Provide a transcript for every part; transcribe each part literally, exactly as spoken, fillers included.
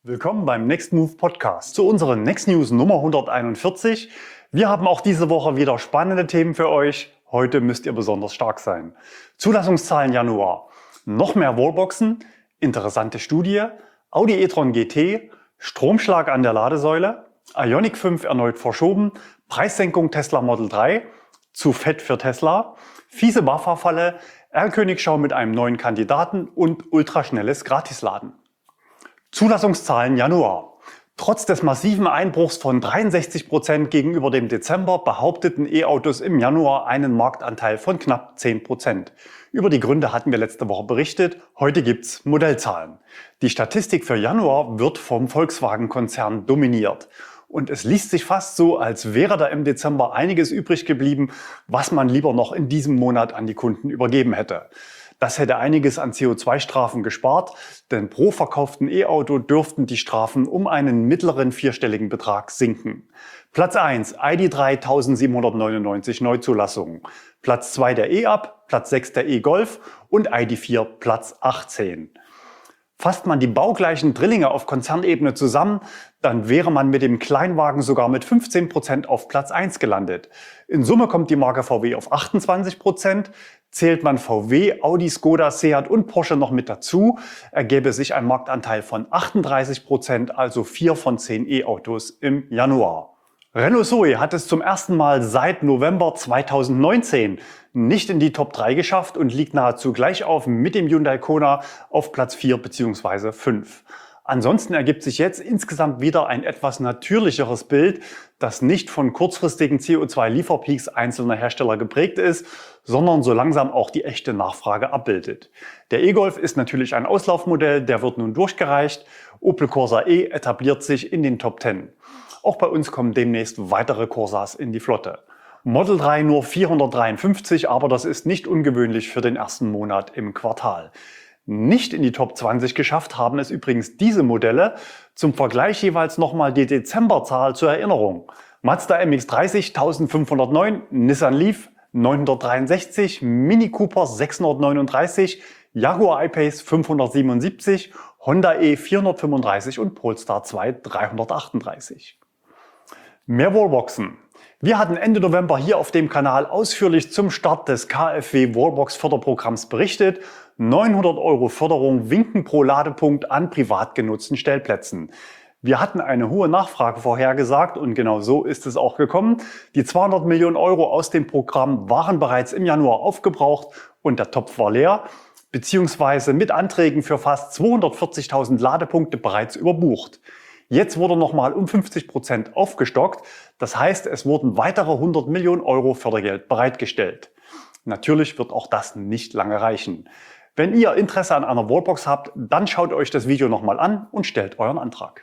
Willkommen beim Next Move Podcast zu unseren Next News Nummer hunderteinundvierzig. Wir haben auch diese Woche wieder spannende Themen für euch. Heute müsst ihr besonders stark sein. Zulassungszahlen Januar. Noch mehr Wallboxen, interessante Studie, Audi e-tron G T, Stromschlag an der Ladesäule, Ioniq fünf erneut verschoben, Preissenkung Tesla Model drei, zu fett für Tesla, fiese BAFA-Falle, R-Königschau mit einem neuen Kandidaten und ultraschnelles Gratisladen. Zulassungszahlen Januar. Trotz des massiven Einbruchs von dreiundsechzig Prozent gegenüber dem Dezember behaupteten E-Autos im Januar einen Marktanteil von knapp zehn Prozent. Über die Gründe hatten wir letzte Woche berichtet. Heute gibt's Modellzahlen. Die Statistik für Januar wird vom Volkswagen-Konzern dominiert. Und es liest sich fast so, als wäre da im Dezember einiges übrig geblieben, was man lieber noch in diesem Monat an die Kunden übergeben hätte. Das hätte einiges an C O zwei Strafen gespart, denn pro verkauften E-Auto dürften die Strafen um einen mittleren vierstelligen Betrag sinken. Platz eins, I D drei eintausendsiebenhundertneunundneunzig Neuzulassungen. Platz zwei der E-Up, Platz sechs der E-Golf und I D vier Platz achtzehn. Fasst man die baugleichen Drillinge auf Konzernebene zusammen, dann wäre man mit dem Kleinwagen sogar mit fünfzehn Prozent auf Platz eins gelandet. In Summe kommt die Marke V W auf achtundzwanzig Prozent. Zählt man V W, Audi, Skoda, Seat und Porsche noch mit dazu, ergäbe sich ein Marktanteil von achtunddreißig Prozent, also vier von zehn E-Autos im Januar. Renault Zoe hat es zum ersten Mal seit November zweitausendneunzehn nicht in die Top drei geschafft und liegt nahezu gleich auf mit dem Hyundai Kona auf Platz vier bzw. fünf. Ansonsten ergibt sich jetzt insgesamt wieder ein etwas natürlicheres Bild, das nicht von kurzfristigen C O zwei Lieferpeaks einzelner Hersteller geprägt ist, sondern so langsam auch die echte Nachfrage abbildet. Der E-Golf ist natürlich ein Auslaufmodell, der wird nun durchgereicht. Opel Corsa E etabliert sich in den Top zehn. Auch bei uns kommen demnächst weitere Corsas in die Flotte. Model drei nur vierhundertdreiundfünfzig, aber das ist nicht ungewöhnlich für den ersten Monat im Quartal. Nicht in die Top zwanzig geschafft haben es übrigens diese Modelle. Zum Vergleich jeweils nochmal die Dezemberzahl zur Erinnerung. Mazda M X dreißig eintausendfünfhundertneun, Nissan Leaf neunhundertdreiundsechzig, Mini Cooper sechshundertneununddreißig, Jaguar I-Pace fünfhundertsiebenundsiebzig, Honda E vierhundertfünfunddreißig und Polestar zwei dreihundertachtunddreißig. Mehr Wallboxen. Wir hatten Ende November hier auf dem Kanal ausführlich zum Start des K f W Wallbox Förderprogramms berichtet. neunhundert Euro Förderung winken pro Ladepunkt an privat genutzten Stellplätzen. Wir hatten eine hohe Nachfrage vorhergesagt und genau so ist es auch gekommen. Die zweihundert Millionen Euro aus dem Programm waren bereits im Januar aufgebraucht und der Topf war leer, beziehungsweise mit Anträgen für fast zweihundertvierzigtausend Ladepunkte bereits überbucht. Jetzt wurde nochmal um fünfzig Prozent aufgestockt. Das heißt, es wurden weitere hundert Millionen Euro Fördergeld bereitgestellt. Natürlich wird auch das nicht lange reichen. Wenn ihr Interesse an einer Wallbox habt, dann schaut euch das Video nochmal an und stellt euren Antrag.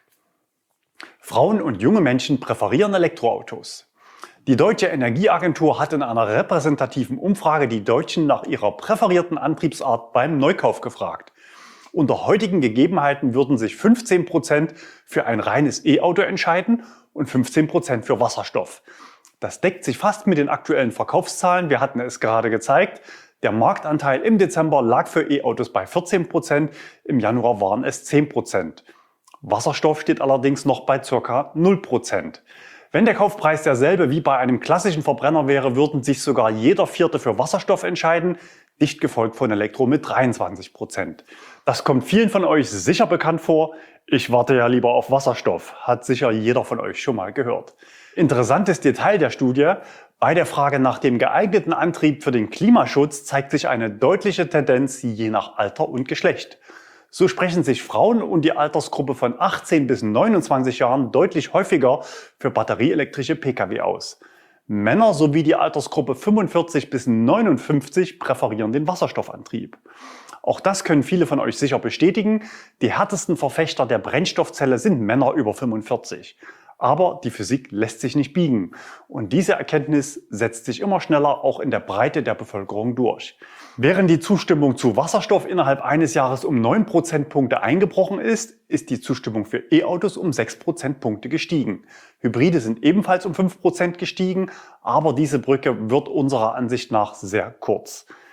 Frauen und junge Menschen präferieren Elektroautos. Die Deutsche Energieagentur hat in einer repräsentativen Umfrage die Deutschen nach ihrer präferierten Antriebsart beim Neukauf gefragt. Unter heutigen Gegebenheiten würden sich fünfzehn Prozent für ein reines E-Auto entscheiden und fünfzehn Prozent für Wasserstoff. Das deckt sich fast mit den aktuellen Verkaufszahlen. Wir hatten es gerade gezeigt. Der Marktanteil im Dezember lag für E-Autos bei vierzehn Prozent, im Januar waren es zehn Prozent. Wasserstoff steht allerdings noch bei ca. null Prozent. Wenn der Kaufpreis derselbe wie bei einem klassischen Verbrenner wäre, würden sich sogar jeder Vierte für Wasserstoff entscheiden, dicht gefolgt von Elektro mit dreiundzwanzig Prozent. Das kommt vielen von euch sicher bekannt vor. Ich warte ja lieber auf Wasserstoff, hat sicher jeder von euch schon mal gehört. Interessantes Detail der Studie: Bei der Frage nach dem geeigneten Antrieb für den Klimaschutz zeigt sich eine deutliche Tendenz je nach Alter und Geschlecht. So sprechen sich Frauen und die Altersgruppe von achtzehn bis neunundzwanzig Jahren deutlich häufiger für batterieelektrische Pkw aus. Männer sowie die Altersgruppe fünfundvierzig bis neunundfünfzig präferieren den Wasserstoffantrieb. Auch das können viele von euch sicher bestätigen. Die härtesten Verfechter der Brennstoffzelle sind Männer über fünfundvierzig. Aber die Physik lässt sich nicht biegen. Und diese Erkenntnis setzt sich immer schneller auch in der Breite der Bevölkerung durch. Während die Zustimmung zu Wasserstoff innerhalb eines Jahres um neun Prozentpunkte eingebrochen ist, ist die Zustimmung für E-Autos um sechs Prozentpunkte gestiegen. Hybride sind ebenfalls um fünf Prozent gestiegen, aber diese Brücke wird unserer Ansicht nach sehr kurz.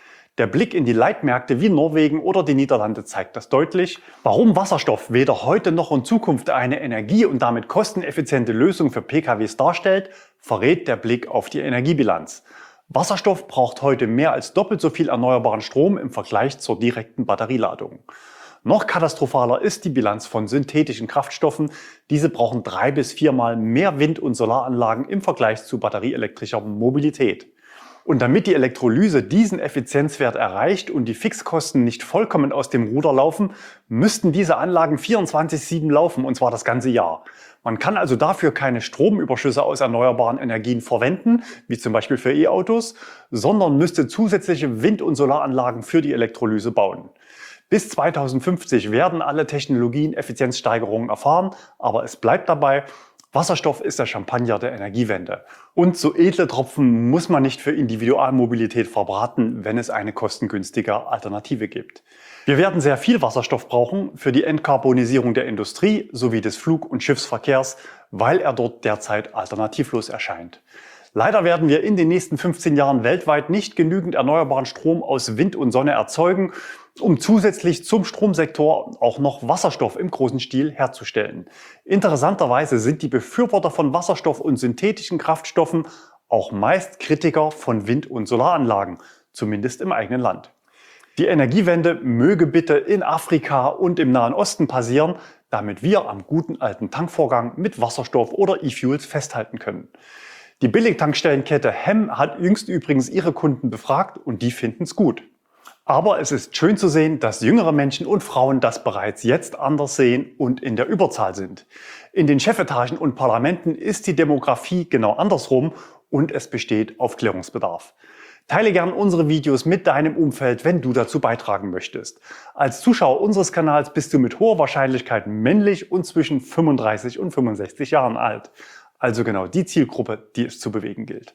Der Blick in die Leitmärkte wie Norwegen oder die Niederlande zeigt das deutlich. Warum Wasserstoff weder heute noch in Zukunft eine energie- und damit kosteneffiziente Lösung für P K Ws darstellt, verrät der Blick auf die Energiebilanz. Wasserstoff braucht heute mehr als doppelt so viel erneuerbaren Strom im Vergleich zur direkten Batterieladung. Noch katastrophaler ist die Bilanz von synthetischen Kraftstoffen. Diese brauchen drei bis viermal mehr Wind- und Solaranlagen im Vergleich zu batterieelektrischer Mobilität. Und damit die Elektrolyse diesen Effizienzwert erreicht und die Fixkosten nicht vollkommen aus dem Ruder laufen, müssten diese Anlagen vierundzwanzig sieben laufen, und zwar das ganze Jahr. Man kann also dafür keine Stromüberschüsse aus erneuerbaren Energien verwenden, wie zum Beispiel für E-Autos, sondern müsste zusätzliche Wind- und Solaranlagen für die Elektrolyse bauen. Bis zweitausendfünfzig werden alle Technologien Effizienzsteigerungen erfahren, aber es bleibt dabei, Wasserstoff ist der Champagner der Energiewende. Und so edle Tropfen muss man nicht für Individualmobilität verbraten, wenn es eine kostengünstige Alternative gibt. Wir werden sehr viel Wasserstoff brauchen für die Entkarbonisierung der Industrie sowie des Flug- und Schiffsverkehrs, weil er dort derzeit alternativlos erscheint. Leider werden wir in den nächsten fünfzehn Jahren weltweit nicht genügend erneuerbaren Strom aus Wind und Sonne erzeugen, um zusätzlich zum Stromsektor auch noch Wasserstoff im großen Stil herzustellen. Interessanterweise sind die Befürworter von Wasserstoff und synthetischen Kraftstoffen auch meist Kritiker von Wind- und Solaranlagen, zumindest im eigenen Land. Die Energiewende möge bitte in Afrika und im Nahen Osten passieren, damit wir am guten alten Tankvorgang mit Wasserstoff oder E-Fuels festhalten können. Die Billigtankstellenkette Hem hat jüngst übrigens ihre Kunden befragt und die finden es gut. Aber es ist schön zu sehen, dass jüngere Menschen und Frauen das bereits jetzt anders sehen und in der Überzahl sind. In den Chefetagen und Parlamenten ist die Demografie genau andersrum und es besteht Aufklärungsbedarf. Teile gern unsere Videos mit deinem Umfeld, wenn du dazu beitragen möchtest. Als Zuschauer unseres Kanals bist du mit hoher Wahrscheinlichkeit männlich und zwischen fünfunddreißig und fünfundsechzig Jahren alt. Also genau die Zielgruppe, die es zu bewegen gilt.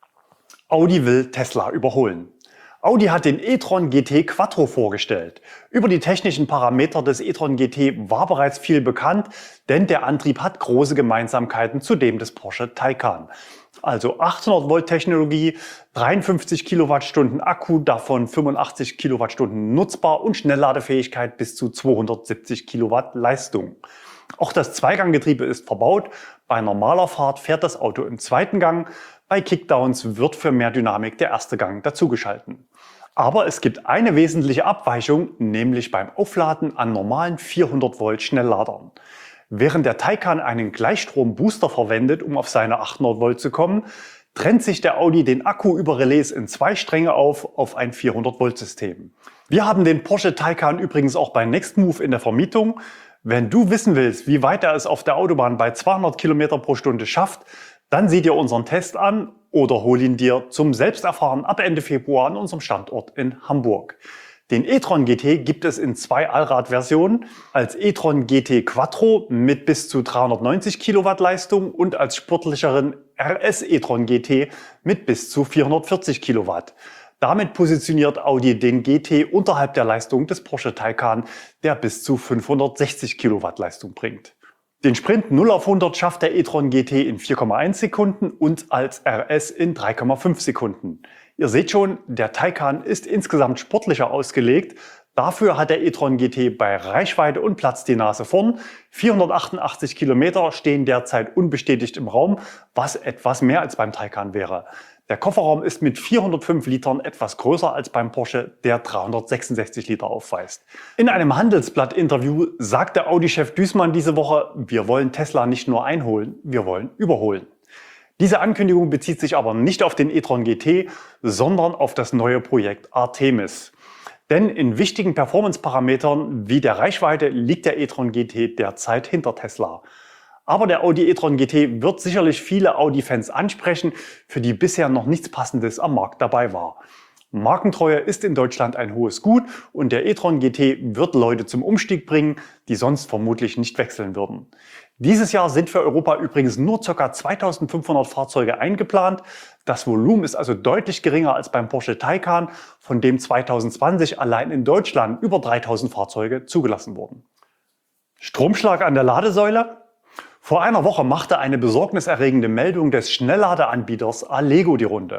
Audi will Tesla überholen. Audi hat den e-tron G T Quattro vorgestellt. Über die technischen Parameter des e-tron G T war bereits viel bekannt, denn der Antrieb hat große Gemeinsamkeiten zu dem des Porsche Taycan. Also achthundert Volt Technologie, dreiundfünfzig Kilowattstunden Akku, davon fünfundachtzig Kilowattstunden nutzbar und Schnellladefähigkeit bis zu zweihundertsiebzig Kilowatt Leistung. Auch das Zweiganggetriebe ist verbaut. Bei normaler Fahrt fährt das Auto im zweiten Gang. Bei Kickdowns wird für mehr Dynamik der erste Gang dazugeschalten. Aber es gibt eine wesentliche Abweichung, nämlich beim Aufladen an normalen vierhundert Volt Schnellladern. Während der Taycan einen Gleichstrom-Booster verwendet, um auf seine achthundert Volt zu kommen, trennt sich der Audi den Akku über Relais in zwei Stränge auf, auf ein vierhundert Volt System. Wir haben den Porsche Taycan übrigens auch bei Nextmove in der Vermietung. Wenn du wissen willst, wie weit er es auf der Autobahn bei zweihundert Kilometer pro Stunde schafft, dann sieh dir unseren Test an oder hol ihn dir zum Selbsterfahren ab Ende Februar an unserem Standort in Hamburg. Den e-tron G T gibt es in zwei Allradversionen, als e-tron G T Quattro mit bis zu dreihundertneunzig Kilowatt Leistung und als sportlicheren R S e-tron G T mit bis zu vierhundertvierzig Kilowatt. Damit positioniert Audi den G T unterhalb der Leistung des Porsche Taycan, der bis zu fünfhundertsechzig Kilowatt Leistung bringt. Den Sprint null auf hundert schafft der e-tron G T in vier Komma eins Sekunden und als R S in drei Komma fünf Sekunden. Ihr seht schon, der Taycan ist insgesamt sportlicher ausgelegt. Dafür hat der e-tron G T bei Reichweite und Platz die Nase vorn. vierhundertachtundachtzig Kilometer stehen derzeit unbestätigt im Raum, was etwas mehr als beim Taycan wäre. Der Kofferraum ist mit vierhundertfünf Litern etwas größer als beim Porsche, der dreihundertsechsundsechzig Liter aufweist. In einem Handelsblatt-Interview sagte Audi-Chef Duesmann diese Woche, wir wollen Tesla nicht nur einholen, wir wollen überholen. Diese Ankündigung bezieht sich aber nicht auf den e-tron G T, sondern auf das neue Projekt Artemis. Denn in wichtigen Performance-Parametern wie der Reichweite liegt der e-tron G T derzeit hinter Tesla. Aber der Audi e-tron G T wird sicherlich viele Audi-Fans ansprechen, für die bisher noch nichts Passendes am Markt dabei war. Markentreue ist in Deutschland ein hohes Gut und der e-tron G T wird Leute zum Umstieg bringen, die sonst vermutlich nicht wechseln würden. Dieses Jahr sind für Europa übrigens nur ca. zweitausendfünfhundert Fahrzeuge eingeplant. Das Volumen ist also deutlich geringer als beim Porsche Taycan, von dem zweitausendzwanzig allein in Deutschland über dreitausend Fahrzeuge zugelassen wurden. Stromschlag an der Ladesäule? Vor einer Woche machte eine besorgniserregende Meldung des Schnellladeanbieters Allego die Runde.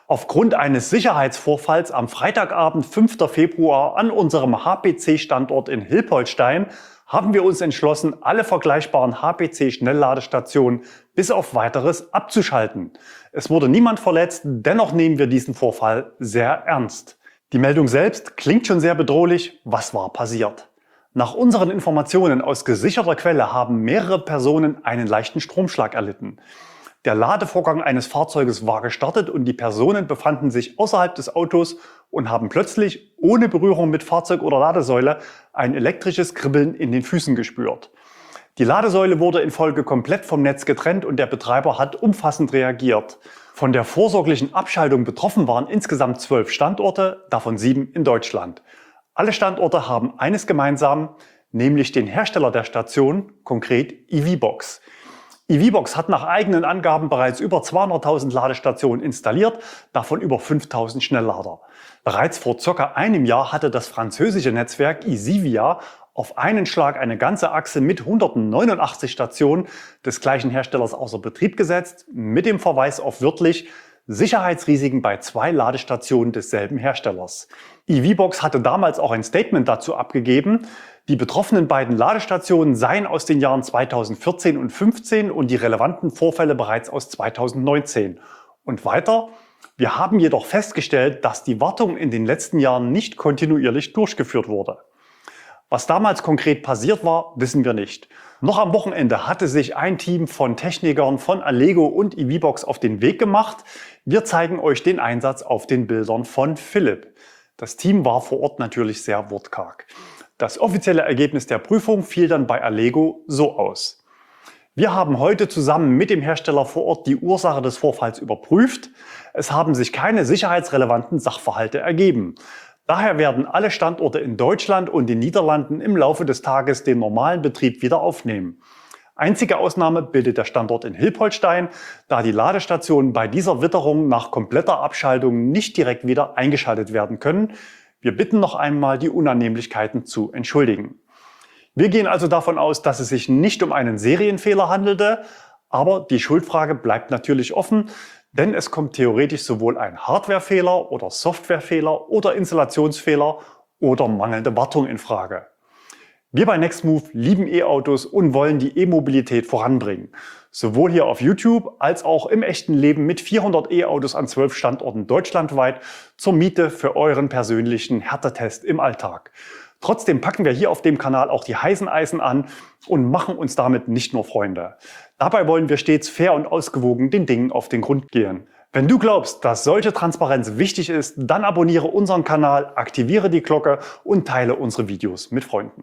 Aufgrund eines Sicherheitsvorfalls am Freitagabend, fünften Februar, an unserem H P C-Standort in Hilpoltstein haben wir uns entschlossen, alle vergleichbaren H P C-Schnellladestationen bis auf Weiteres abzuschalten. Es wurde niemand verletzt, dennoch nehmen wir diesen Vorfall sehr ernst. Die Meldung selbst klingt schon sehr bedrohlich. Was war passiert? Nach unseren Informationen aus gesicherter Quelle haben mehrere Personen einen leichten Stromschlag erlitten. Der Ladevorgang eines Fahrzeuges war gestartet und die Personen befanden sich außerhalb des Autos und haben plötzlich, ohne Berührung mit Fahrzeug oder Ladesäule, ein elektrisches Kribbeln in den Füßen gespürt. Die Ladesäule wurde in Folge komplett vom Netz getrennt und der Betreiber hat umfassend reagiert. Von der vorsorglichen Abschaltung betroffen waren insgesamt zwölf Standorte, davon sieben in Deutschland. Alle Standorte haben eines gemeinsam, nämlich den Hersteller der Station, konkret EVBox. EVBox hat nach eigenen Angaben bereits über zweihunderttausend Ladestationen installiert, davon über fünftausend Schnelllader. Bereits vor circa einem Jahr hatte das französische Netzwerk Isivia auf einen Schlag eine ganze Achse mit hundertneunundachtzig Stationen des gleichen Herstellers außer Betrieb gesetzt, mit dem Verweis auf wörtlich Sicherheitsrisiken bei zwei Ladestationen desselben Herstellers. EVBox hatte damals auch ein Statement dazu abgegeben, die betroffenen beiden Ladestationen seien aus den Jahren zweitausendvierzehn und fünfzehn und die relevanten Vorfälle bereits aus zweitausendneunzehn. Und weiter: Wir haben jedoch festgestellt, dass die Wartung in den letzten Jahren nicht kontinuierlich durchgeführt wurde. Was damals konkret passiert war, wissen wir nicht. Noch am Wochenende hatte sich ein Team von Technikern von Allego und EVBox auf den Weg gemacht. Wir zeigen euch den Einsatz auf den Bildern von Philipp. Das Team war vor Ort natürlich sehr wortkarg. Das offizielle Ergebnis der Prüfung fiel dann bei Allego so aus. Wir haben heute zusammen mit dem Hersteller vor Ort die Ursache des Vorfalls überprüft. Es haben sich keine sicherheitsrelevanten Sachverhalte ergeben. Daher werden alle Standorte in Deutschland und den Niederlanden im Laufe des Tages den normalen Betrieb wieder aufnehmen. Einzige Ausnahme bildet der Standort in Hilpoltstein, da die Ladestationen bei dieser Witterung nach kompletter Abschaltung nicht direkt wieder eingeschaltet werden können. Wir bitten noch einmal, die Unannehmlichkeiten zu entschuldigen. Wir gehen also davon aus, dass es sich nicht um einen Serienfehler handelte, aber die Schuldfrage bleibt natürlich offen, denn es kommt theoretisch sowohl ein Hardwarefehler oder Softwarefehler oder Installationsfehler oder mangelnde Wartung in Frage. Wir bei Nextmove lieben E-Autos und wollen die E-Mobilität voranbringen. Sowohl hier auf YouTube als auch im echten Leben mit vierhundert E-Autos an zwölf Standorten deutschlandweit zur Miete für euren persönlichen Härtetest im Alltag. Trotzdem packen wir hier auf dem Kanal auch die heißen Eisen an und machen uns damit nicht nur Freunde. Dabei wollen wir stets fair und ausgewogen den Dingen auf den Grund gehen. Wenn du glaubst, dass solche Transparenz wichtig ist, dann abonniere unseren Kanal, aktiviere die Glocke und teile unsere Videos mit Freunden.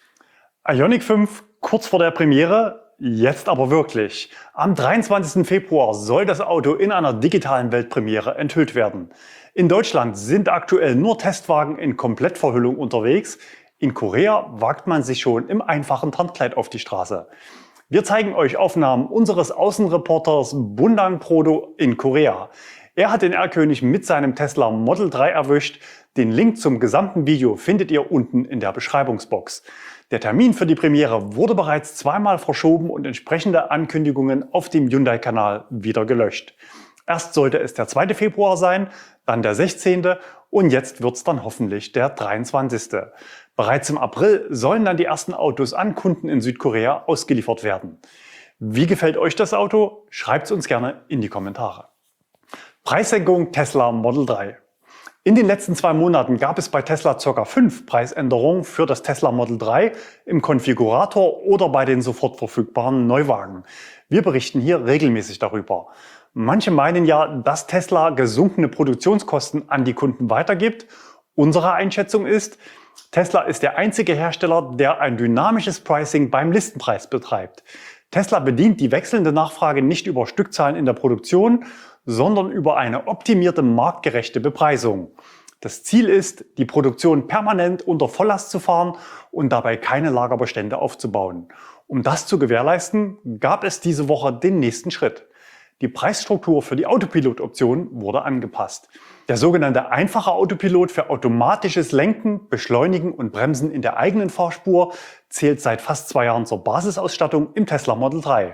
Ioniq fünf kurz vor der Premiere, jetzt aber wirklich. Am dreiundzwanzigsten Februar soll das Auto in einer digitalen Weltpremiere enthüllt werden. In Deutschland sind aktuell nur Testwagen in Komplettverhüllung unterwegs. In Korea wagt man sich schon im einfachen Tarnkleid auf die Straße. Wir zeigen euch Aufnahmen unseres Außenreporters Bundang Prodo in Korea. Er hat den R-König mit seinem Tesla Model drei erwischt. Den Link zum gesamten Video findet ihr unten in der Beschreibungsbox. Der Termin für die Premiere wurde bereits zweimal verschoben und entsprechende Ankündigungen auf dem Hyundai-Kanal wieder gelöscht. Erst sollte es der zweite Februar sein, dann der sechzehnte und jetzt wird's dann hoffentlich der dreiundzwanzigste Bereits im April sollen dann die ersten Autos an Kunden in Südkorea ausgeliefert werden. Wie gefällt euch das Auto? Schreibt es uns gerne in die Kommentare. Preissenkung Tesla Model drei. In den letzten zwei Monaten gab es bei Tesla ca. fünf Preisänderungen für das Tesla Model drei im Konfigurator oder bei den sofort verfügbaren Neuwagen. Wir berichten hier regelmäßig darüber. Manche meinen ja, dass Tesla gesunkene Produktionskosten an die Kunden weitergibt. Unsere Einschätzung ist, Tesla ist der einzige Hersteller, der ein dynamisches Pricing beim Listenpreis betreibt. Tesla bedient die wechselnde Nachfrage nicht über Stückzahlen in der Produktion, sondern über eine optimierte marktgerechte Bepreisung. Das Ziel ist, die Produktion permanent unter Volllast zu fahren und dabei keine Lagerbestände aufzubauen. Um das zu gewährleisten, gab es diese Woche den nächsten Schritt. Die Preisstruktur für die Autopilot-Option wurde angepasst. Der sogenannte einfache Autopilot für automatisches Lenken, Beschleunigen und Bremsen in der eigenen Fahrspur zählt seit fast zwei Jahren zur Basisausstattung im Tesla Model drei.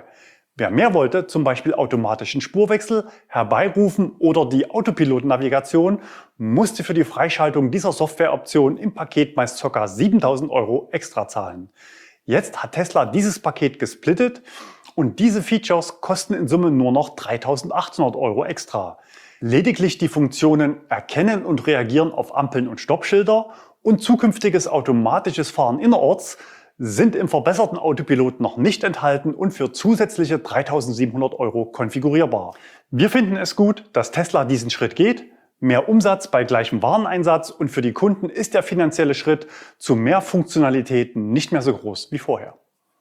Wer mehr wollte, zum Beispiel automatischen Spurwechsel, Herbeirufen oder die Autopilot-Navigation, musste für die Freischaltung dieser Softwareoption im Paket meist ca. siebentausend Euro extra zahlen. Jetzt hat Tesla dieses Paket gesplittet und diese Features kosten in Summe nur noch dreitausendachthundert Euro extra. Lediglich die Funktionen Erkennen und Reagieren auf Ampeln und Stoppschilder und zukünftiges automatisches Fahren innerorts sind im verbesserten Autopilot noch nicht enthalten und für zusätzliche dreitausendsiebenhundert Euro konfigurierbar. Wir finden es gut, dass Tesla diesen Schritt geht. Mehr Umsatz bei gleichem Wareneinsatz und für die Kunden ist der finanzielle Schritt zu mehr Funktionalitäten nicht mehr so groß wie vorher.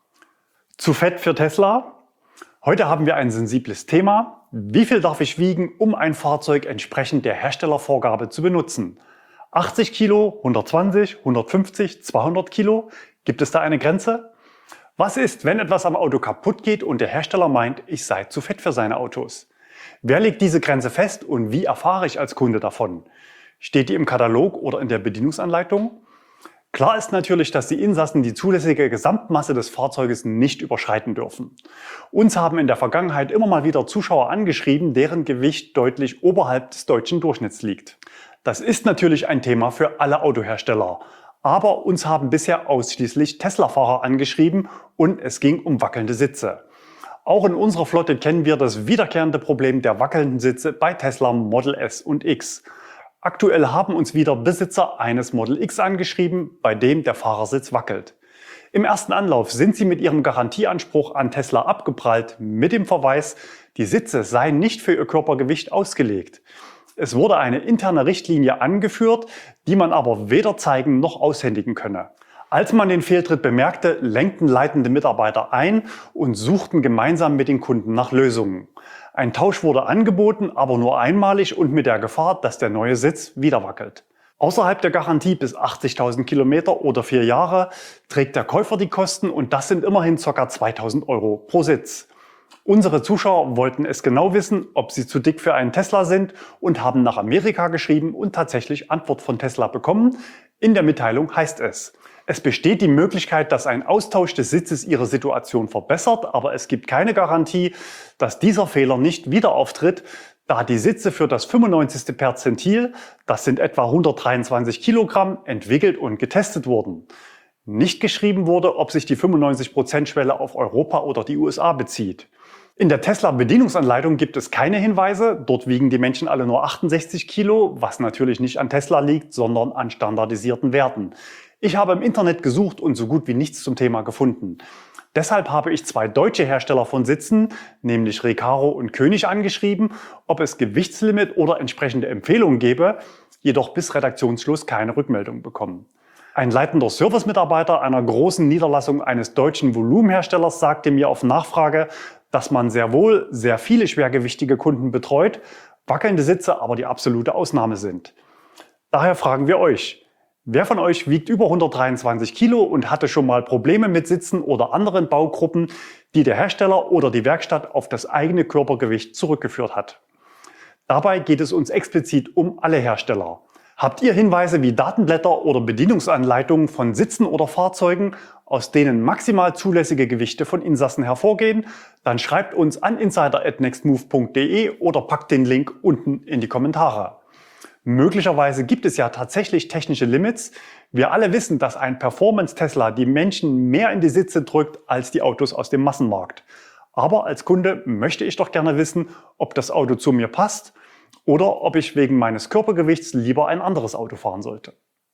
Zu fett für Tesla? Heute haben wir ein sensibles Thema. Wie viel darf ich wiegen, um ein Fahrzeug entsprechend der Herstellervorgabe zu benutzen? achtzig Kilo, hundertzwanzig, hundertfünfzig, zweihundert Kilo? Gibt es da eine Grenze? Was ist, wenn etwas am Auto kaputt geht und der Hersteller meint, ich sei zu fett für seine Autos? Wer legt diese Grenze fest und wie erfahre ich als Kunde davon? Steht die im Katalog oder in der Bedienungsanleitung? Klar ist natürlich, dass die Insassen die zulässige Gesamtmasse des Fahrzeuges nicht überschreiten dürfen. Uns haben in der Vergangenheit immer mal wieder Zuschauer angeschrieben, deren Gewicht deutlich oberhalb des deutschen Durchschnitts liegt. Das ist natürlich ein Thema für alle Autohersteller. Aber uns haben bisher ausschließlich Tesla-Fahrer angeschrieben und es ging um wackelnde Sitze. Auch in unserer Flotte kennen wir das wiederkehrende Problem der wackelnden Sitze bei Tesla Model S und X. Aktuell haben uns wieder Besitzer eines Model X angeschrieben, bei dem der Fahrersitz wackelt. Im ersten Anlauf sind sie mit ihrem Garantieanspruch an Tesla abgeprallt mit dem Verweis, die Sitze seien nicht für ihr Körpergewicht ausgelegt. Es wurde eine interne Richtlinie angeführt, die man aber weder zeigen noch aushändigen könne. Als man den Fehltritt bemerkte, lenkten leitende Mitarbeiter ein und suchten gemeinsam mit den Kunden nach Lösungen. Ein Tausch wurde angeboten, aber nur einmalig und mit der Gefahr, dass der neue Sitz wieder wackelt. Außerhalb der Garantie bis achtzigtausend Kilometer oder vier Jahre trägt der Käufer die Kosten und das sind immerhin ca. zweitausend Euro pro Sitz. Unsere Zuschauer wollten es genau wissen, ob sie zu dick für einen Tesla sind und haben nach Amerika geschrieben und tatsächlich Antwort von Tesla bekommen. In der Mitteilung heißt es: Es besteht die Möglichkeit, dass ein Austausch des Sitzes Ihre Situation verbessert, aber es gibt keine Garantie, dass dieser Fehler nicht wieder auftritt, da die Sitze für das fünfundneunzigste Perzentil, das sind etwa hundertdreiundzwanzig Kilogramm, entwickelt und getestet wurden. Nicht geschrieben wurde, ob sich die fünfundneunzig Prozent Schwelle auf Europa oder die U S A bezieht. In der Tesla-Bedienungsanleitung gibt es keine Hinweise. Dort wiegen die Menschen alle nur achtundsechzig Kilo, was natürlich nicht an Tesla liegt, sondern an standardisierten Werten. Ich habe im Internet gesucht und so gut wie nichts zum Thema gefunden. Deshalb habe ich zwei deutsche Hersteller von Sitzen, nämlich Recaro und König, angeschrieben, ob es Gewichtslimit oder entsprechende Empfehlungen gäbe, jedoch bis Redaktionsschluss keine Rückmeldung bekommen. Ein leitender Servicemitarbeiter einer großen Niederlassung eines deutschen Volumenherstellers sagte mir auf Nachfrage, dass man sehr wohl sehr viele schwergewichtige Kunden betreut, wackelnde Sitze aber die absolute Ausnahme sind. Daher fragen wir euch: Wer von euch wiegt über hundertdreiundzwanzig Kilo und hatte schon mal Probleme mit Sitzen oder anderen Baugruppen, die der Hersteller oder die Werkstatt auf das eigene Körpergewicht zurückgeführt hat? Dabei geht es uns explizit um alle Hersteller. Habt ihr Hinweise wie Datenblätter oder Bedienungsanleitungen von Sitzen oder Fahrzeugen, aus denen maximal zulässige Gewichte von Insassen hervorgehen? Dann schreibt uns an insider at nextmove punkt de oder packt den Link unten in die Kommentare. Möglicherweise gibt es ja tatsächlich technische Limits. Wir alle wissen, dass ein Performance-Tesla die Menschen mehr in die Sitze drückt als die Autos aus dem Massenmarkt. Aber als Kunde möchte ich doch gerne wissen, ob das Auto zu mir passt oder ob ich wegen meines Körpergewichts lieber ein anderes Auto fahren sollte.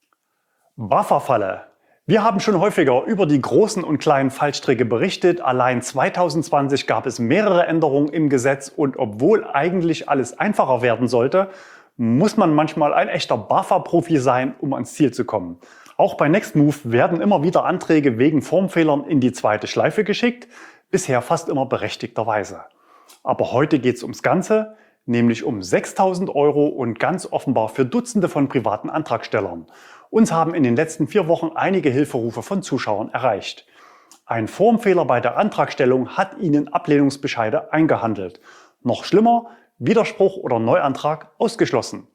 B A F A-Falle. Wir haben schon häufiger über die großen und kleinen Fallstricke berichtet. Allein zweitausendzwanzig gab es mehrere Änderungen im Gesetz und obwohl eigentlich alles einfacher werden sollte, muss man manchmal ein echter B A F A-Profi sein, um ans Ziel zu kommen. Auch bei Nextmove werden immer wieder Anträge wegen Formfehlern in die zweite Schleife geschickt, bisher fast immer berechtigterweise. Aber heute geht es ums Ganze, nämlich um sechstausend Euro und ganz offenbar für Dutzende von privaten Antragstellern. Uns haben in den letzten vier Wochen einige Hilferufe von Zuschauern erreicht. Ein Formfehler bei der Antragstellung hat ihnen Ablehnungsbescheide eingehandelt. Noch schlimmer, Widerspruch oder Neuantrag ausgeschlossen.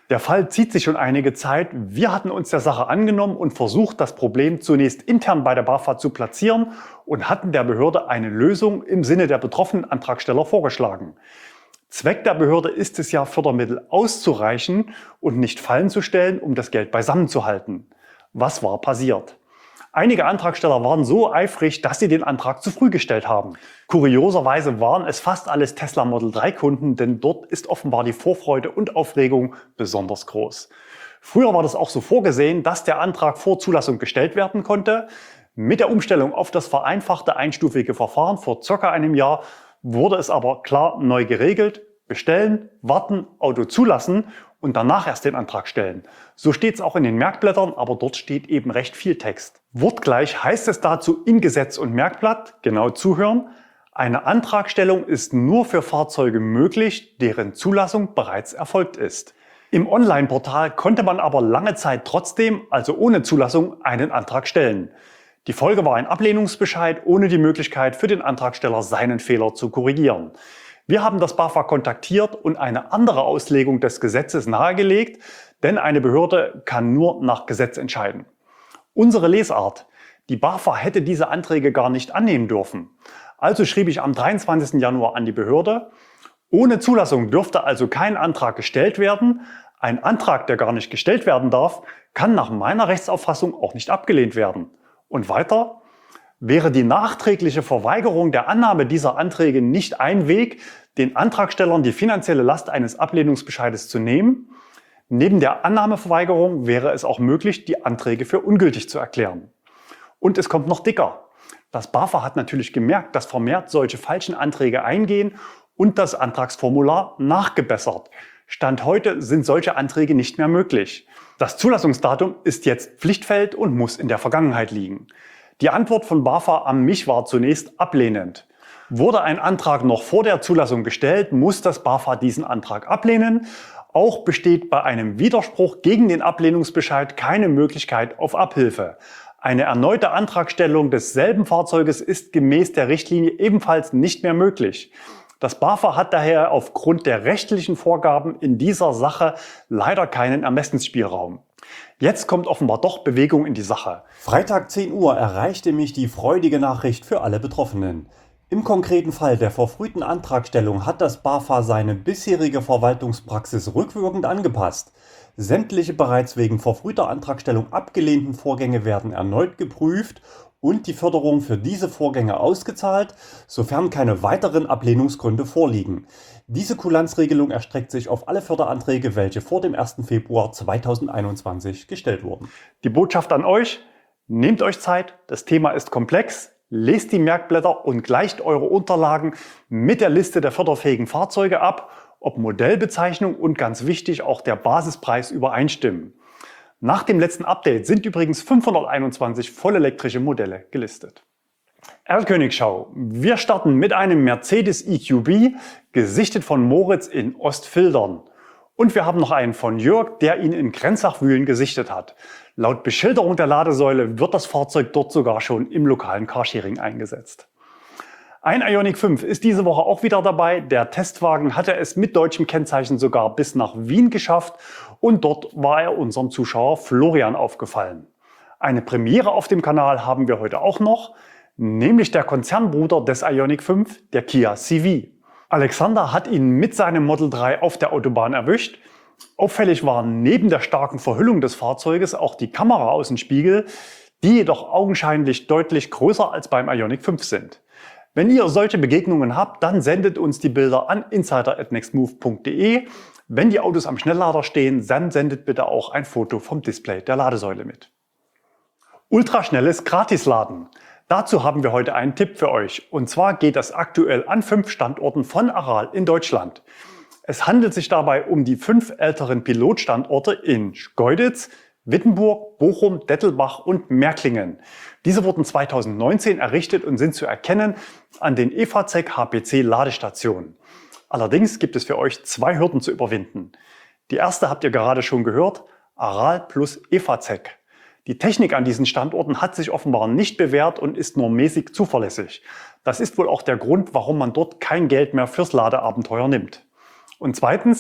Der Fall zieht sich schon einige Zeit. Wir hatten uns der Sache angenommen und versucht, das Problem zunächst intern bei der BAFA zu platzieren und hatten der Behörde eine Lösung im Sinne der betroffenen Antragsteller vorgeschlagen. Zweck der Behörde ist es ja, Fördermittel auszureichen und nicht fallen zu stellen, um das Geld beisammen zu halten. Was war passiert? Einige Antragsteller waren so eifrig, dass sie den Antrag zu früh gestellt haben. Kurioserweise waren es fast alles Tesla Model drei Kunden, denn dort ist offenbar die Vorfreude und Aufregung besonders groß. Früher war das auch so vorgesehen, dass der Antrag vor Zulassung gestellt werden konnte. Mit der Umstellung auf das vereinfachte einstufige Verfahren vor circa einem Jahr wurde es aber klar neu geregelt: bestellen, warten, Auto zulassen und danach erst den Antrag stellen. So steht es auch in den Merkblättern, aber dort steht eben recht viel Text. Wortgleich heißt es dazu in Gesetz und Merkblatt, genau zuhören: Eine Antragstellung ist nur für Fahrzeuge möglich, deren Zulassung bereits erfolgt ist. Im Online-Portal konnte man aber lange Zeit trotzdem, also ohne Zulassung, einen Antrag stellen. Die Folge war ein Ablehnungsbescheid ohne die Möglichkeit für den Antragsteller, seinen Fehler zu korrigieren. Wir haben das BAFA kontaktiert und eine andere Auslegung des Gesetzes nahegelegt, denn eine Behörde kann nur nach Gesetz entscheiden. Unsere Lesart: Die BAFA hätte diese Anträge gar nicht annehmen dürfen. Also schrieb ich am dreiundzwanzigsten Januar an die Behörde: Ohne Zulassung dürfte also kein Antrag gestellt werden. Ein Antrag, der gar nicht gestellt werden darf, kann nach meiner Rechtsauffassung auch nicht abgelehnt werden. Und weiter: Wäre die nachträgliche Verweigerung der Annahme dieser Anträge nicht ein Weg, den Antragstellern die finanzielle Last eines Ablehnungsbescheides zu nehmen? Neben der Annahmeverweigerung wäre es auch möglich, die Anträge für ungültig zu erklären. Und es kommt noch dicker. Das BAFA hat natürlich gemerkt, dass vermehrt solche falschen Anträge eingehen und das Antragsformular nachgebessert. Stand heute sind solche Anträge nicht mehr möglich. Das Zulassungsdatum ist jetzt Pflichtfeld und muss in der Vergangenheit liegen. Die Antwort von BAFA an mich war zunächst ablehnend. Wurde ein Antrag noch vor der Zulassung gestellt, muss das BAFA diesen Antrag ablehnen. Auch besteht bei einem Widerspruch gegen den Ablehnungsbescheid keine Möglichkeit auf Abhilfe. Eine erneute Antragstellung desselben Fahrzeuges ist gemäß der Richtlinie ebenfalls nicht mehr möglich. Das BAFA hat daher aufgrund der rechtlichen Vorgaben in dieser Sache leider keinen Ermessensspielraum. Jetzt kommt offenbar doch Bewegung in die Sache. Freitag zehn Uhr erreichte mich die freudige Nachricht für alle Betroffenen. Im konkreten Fall der verfrühten Antragstellung hat das BAFA seine bisherige Verwaltungspraxis rückwirkend angepasst. Sämtliche bereits wegen verfrühter Antragstellung abgelehnten Vorgänge werden erneut geprüft und die Förderung für diese Vorgänge ausgezahlt, sofern keine weiteren Ablehnungsgründe vorliegen. Diese Kulanzregelung erstreckt sich auf alle Förderanträge, welche vor dem ersten Februar zweitausendeinundzwanzig gestellt wurden. Die Botschaft an euch: Nehmt euch Zeit, das Thema ist komplex. Lest die Merkblätter und gleicht eure Unterlagen mit der Liste der förderfähigen Fahrzeuge ab, ob Modellbezeichnung und ganz wichtig auch der Basispreis übereinstimmen. Nach dem letzten Update sind übrigens fünfhunderteinundzwanzig vollelektrische Modelle gelistet. Erlkönigschau. Wir starten mit einem Mercedes E Q B, gesichtet von Moritz in Ostfildern. Und wir haben noch einen von Jörg, der ihn in Grenzach-Wühlen gesichtet hat. Laut Beschilderung der Ladesäule wird das Fahrzeug dort sogar schon im lokalen Carsharing eingesetzt. Ein Ioniq fünf ist diese Woche auch wieder dabei. Der Testwagen hatte es mit deutschem Kennzeichen sogar bis nach Wien geschafft und dort war er unserem Zuschauer Florian aufgefallen. Eine Premiere auf dem Kanal haben wir heute auch noch, nämlich der Konzernbruder des Ioniq fünf, der Kia C V. Alexander hat ihn mit seinem Model drei auf der Autobahn erwischt. Auffällig war neben der starken Verhüllung des Fahrzeuges auch die Kameraaußenspiegel, die jedoch augenscheinlich deutlich größer als beim Ioniq fünf sind. Wenn ihr solche Begegnungen habt, dann sendet uns die Bilder an insider at nextmove punkt de. Wenn die Autos am Schnelllader stehen, dann sendet bitte auch ein Foto vom Display der Ladesäule mit. Ultraschnelles Gratisladen. Dazu haben wir heute einen Tipp für euch. Und zwar geht es aktuell an fünf Standorten von Aral in Deutschland. Es handelt sich dabei um die fünf älteren Pilotstandorte in Schkeuditz, Wittenburg, Bochum, Dettelbach und Märklingen. Diese wurden zweitausendneunzehn errichtet und sind zu erkennen an den EFAZEC H P C Ladestationen. Allerdings gibt es für euch zwei Hürden zu überwinden. Die erste habt ihr gerade schon gehört: Aral plus EFAZEC. Die Technik an diesen Standorten hat sich offenbar nicht bewährt und ist nur mäßig zuverlässig. Das ist wohl auch der Grund, warum man dort kein Geld mehr fürs Ladeabenteuer nimmt. Und zweitens,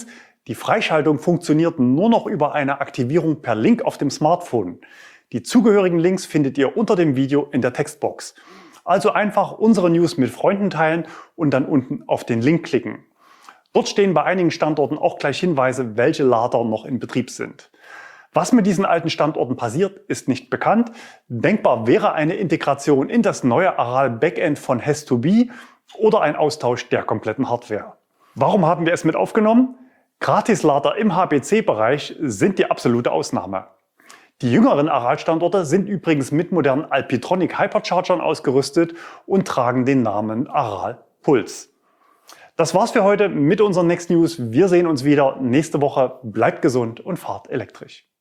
Die Freischaltung funktioniert nur noch über eine Aktivierung per Link auf dem Smartphone. Die zugehörigen Links findet ihr unter dem Video in der Textbox. Also einfach unsere News mit Freunden teilen und dann unten auf den Link klicken. Dort stehen bei einigen Standorten auch gleich Hinweise, welche Lader noch in Betrieb sind. Was mit diesen alten Standorten passiert, ist nicht bekannt. Denkbar wäre eine Integration in das neue Aral Backend von Has to Be oder ein Austausch der kompletten Hardware. Warum haben wir es mit aufgenommen? Gratislader im H B C-Bereich sind die absolute Ausnahme. Die jüngeren Aral-Standorte sind übrigens mit modernen Alpitronic Hyperchargern ausgerüstet und tragen den Namen Aral Puls. Das war's für heute mit unseren Next News. Wir sehen uns wieder nächste Woche. Bleibt gesund und fahrt elektrisch.